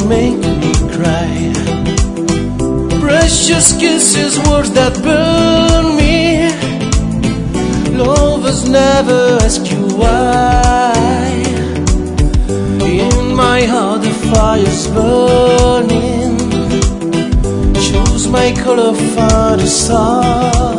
make me cry. Precious kisses, words that burn me. Lovers never ask you why. In my heart the fire's burning. Choose my color for the star.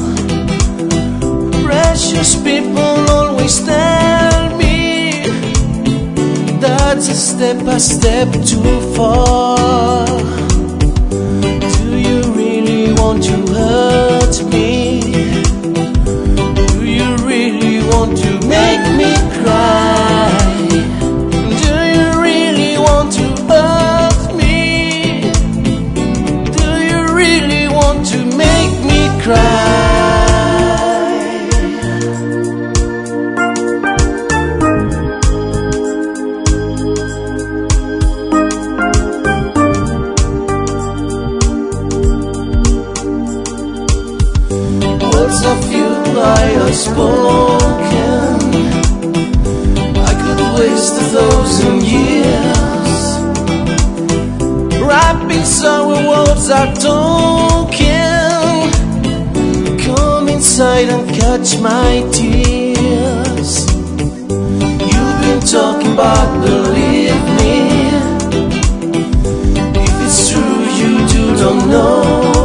Precious people always tell me that's a step by step too far. Do you really want to hurt me? Do you really want to make me cry? Do you really want to hurt me? Do you really want to make me cry? Words of you I have spoken, I could waste 1,000 years wrapping sour words are talking. Come inside and catch my tears. You've been talking but believe me, if it's true you do not know.